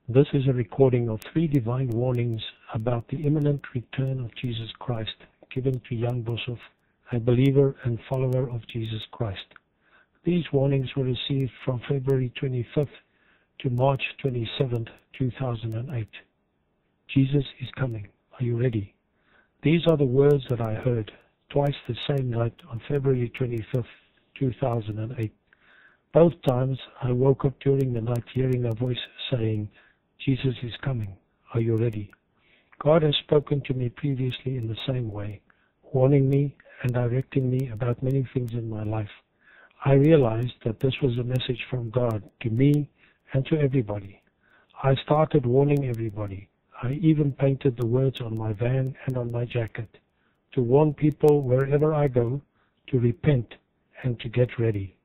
This is a recording of 3 divine warnings about the imminent return of Jesus Christ, given to Jan Boshoff, a believer and follower of Jesus Christ. These warnings were received from February 25th to March 27th, 2008. Jesus is coming. Are you ready? These are the words that I heard twice the same night on February 25th, 2008. Both times I woke up during the night hearing a voice saying, Jesus is coming. Are you ready? God has spoken to me previously in the same way, warning me and directing me about many things in my life. I realized that this was a message from God to me and to everybody. I started warning everybody. I even painted the words on my van and on my jacket to warn people wherever I go to repent and to get ready.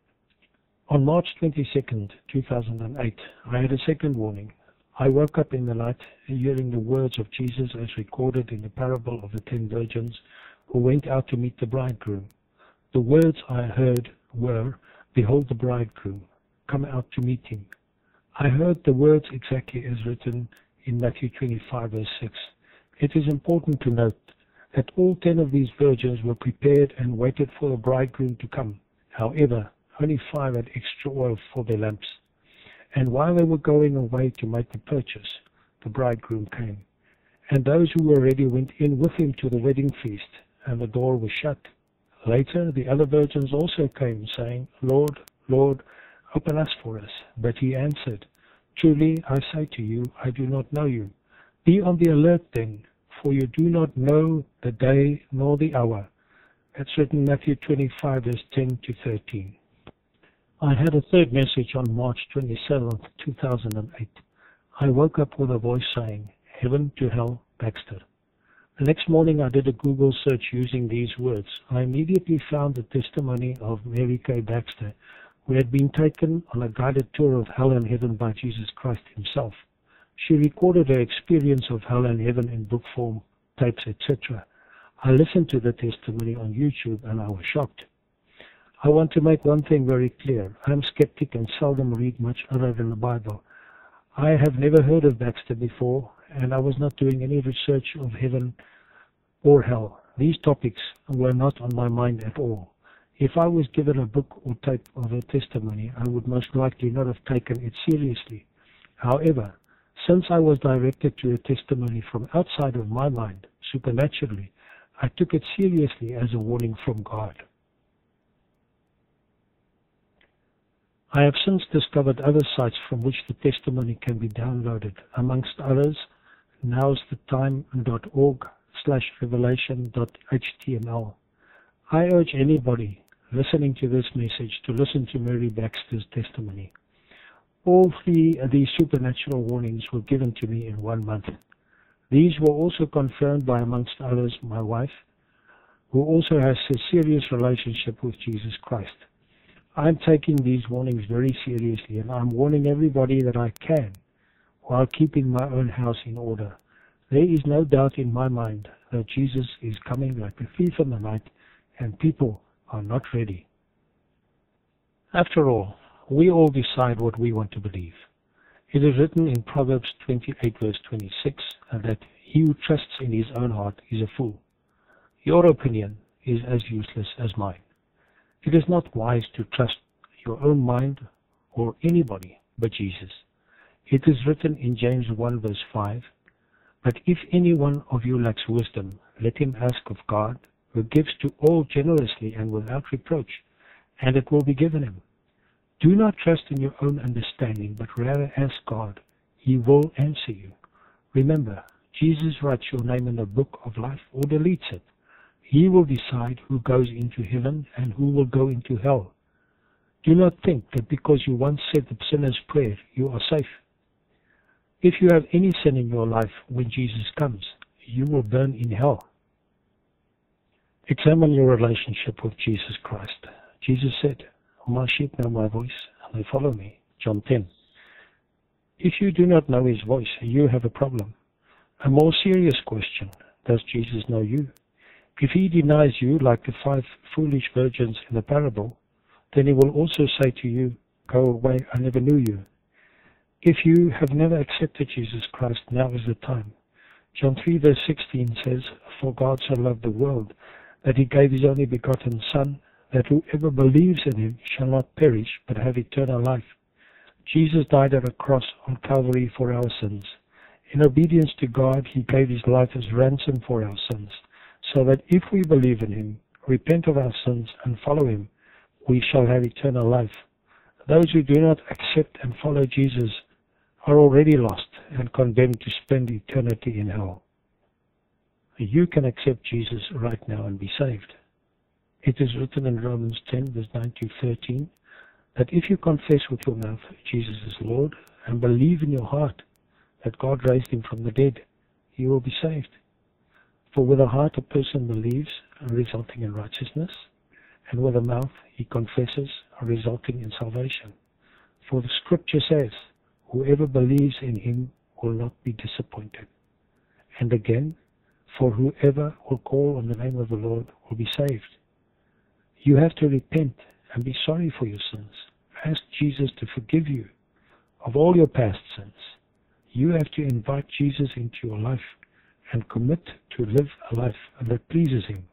On March 22nd, 2008, I had a second warning. I woke up in the night hearing the words of Jesus as recorded in the parable of the 10 virgins who went out to meet the bridegroom. The words I heard were, "Behold the bridegroom, come out to meet him." I heard the words exactly as written in Matthew 25 verse 6. It is important to note that all 10 of these virgins were prepared and waited for the bridegroom to come. However, only 5 had extra oil for their lamps. And while they were going away to make the purchase, the bridegroom came. And those who were ready went in with him to the wedding feast, and the door was shut. Later the other virgins also came, saying, "Lord, Lord, open us for us." But he answered, "Truly I say to you, I do not know you. Be on the alert then, for you do not know the day nor the hour." That's written in Matthew 25 verse 10 to 13. I had a third message on March 27th, 2008. I woke up with a voice saying, "Heaven to hell, Baxter." The next morning I did a Google search using these words. I immediately found the testimony of Mary Kay Baxter, who had been taken on a guided tour of hell and heaven by Jesus Christ himself. She recorded her experience of hell and heaven in book form, tapes, etc. I listened to the testimony on YouTube and I was shocked. I want to make one thing very clear. I am skeptic and seldom read much other than the Bible. I have never heard of Baxter before, and I was not doing any research of heaven or hell. These topics were not on my mind at all. If I was given a book or tape of her testimony, I would most likely not have taken it seriously. However, since I was directed to a testimony from outside of my mind, supernaturally, I took it seriously as a warning from God. I have since discovered other sites from which the testimony can be downloaded, amongst others, nowstetime.org/revelation.html. I urge anybody listening to this message to listen to Mary Baxter's testimony. All 3 of these supernatural warnings were given to me in 1 month. These were also confirmed by, amongst others, my wife, who also has a serious relationship with Jesus Christ. I'm taking these warnings very seriously, and I'm warning everybody that I can, while keeping my own house in order. There is no doubt in my mind that Jesus is coming like a thief in the night, and people are not ready. After all, we all decide what we want to believe. It is written in Proverbs 28 verse 26 that he who trusts in his own heart is a fool. Your opinion is as useless as mine. It is not wise to trust your own mind or anybody but Jesus. It is written in James 1 verse 5, "But if any one of you lacks wisdom, let him ask of God, who gives to all generously and without reproach, and it will be given him." Do not trust in your own understanding, but rather ask God. He will answer you. Remember, Jesus writes your name in the book of life or deletes it. He will decide who goes into heaven and who will go into hell. Do not think that because you once said the sinner's prayer, you are safe. If you have any sin in your life when Jesus comes, you will burn in hell. Examine your relationship with Jesus Christ. Jesus said, "My sheep know my voice, and they follow me." John 10. If you do not know his voice, you have a problem. A more serious question, does Jesus know you? If he denies you like the 5 foolish virgins in the parable, then he will also say to you, "Go away, I never knew you." If you have never accepted Jesus Christ, now is the time. John 3 verse 16 says, "For God so loved the world, that he gave his only begotten Son, that whoever believes in him shall not perish, but have eternal life." Jesus died on a cross on Calvary for our sins. In obedience to God, he gave his life as ransom for our sins, so that if we believe in him, repent of our sins, and follow him, we shall have eternal life. Those who do not accept and follow Jesus are already lost and condemned to spend eternity in hell. You can accept Jesus right now and be saved. It is written in Romans 10 verse 9 to 13 that if you confess with your mouth Jesus is Lord and believe in your heart that God raised him from the dead, you will be saved. For with the heart a person believes, resulting in righteousness, and with the mouth he confesses, resulting in salvation. For the scripture says, "Whoever believes in him will not be disappointed." And again, "For whoever will call on the name of the Lord will be saved." You have to repent and be sorry for your sins. Ask Jesus to forgive you of all your past sins. You have to invite Jesus into your life and commit to live a life that pleases him.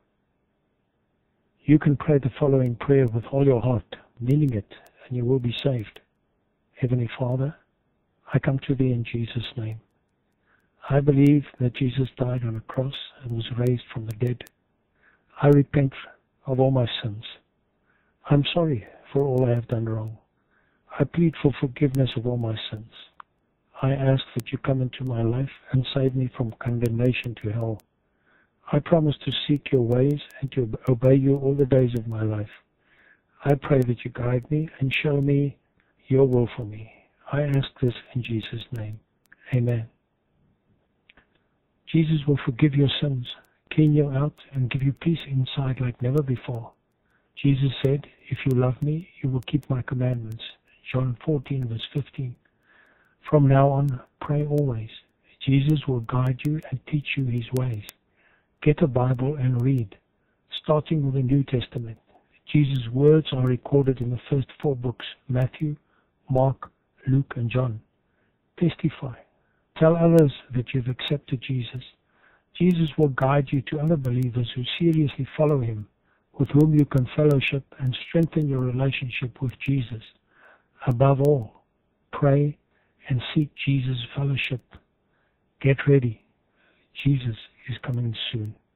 You can pray the following prayer with all your heart, meaning it, and you will be saved. Heavenly Father, I come to thee in Jesus' name. I believe that Jesus died on a cross and was raised from the dead. I repent of all my sins. I'm sorry for all I have done wrong. I plead for forgiveness of all my sins. I ask that you come into my life and save me from condemnation to hell. I promise to seek your ways and to obey you all the days of my life. I pray that you guide me and show me your will for me. I ask this in Jesus' name. Amen. Jesus will forgive your sins, clean you out, and give you peace inside like never before. Jesus said, "If you love me, you will keep my commandments." John 14 verse 15. From now on, pray always. Jesus will guide you and teach you his ways. Get a Bible and read, starting with the New Testament. Jesus' words are recorded in the first 4 books, Matthew, Mark, Luke, and John. Testify. Tell others that you've accepted Jesus. Jesus will guide you to other believers who seriously follow him, with whom you can fellowship and strengthen your relationship with Jesus. Above all, pray and seek Jesus' fellowship. Get ready. Jesus is coming soon.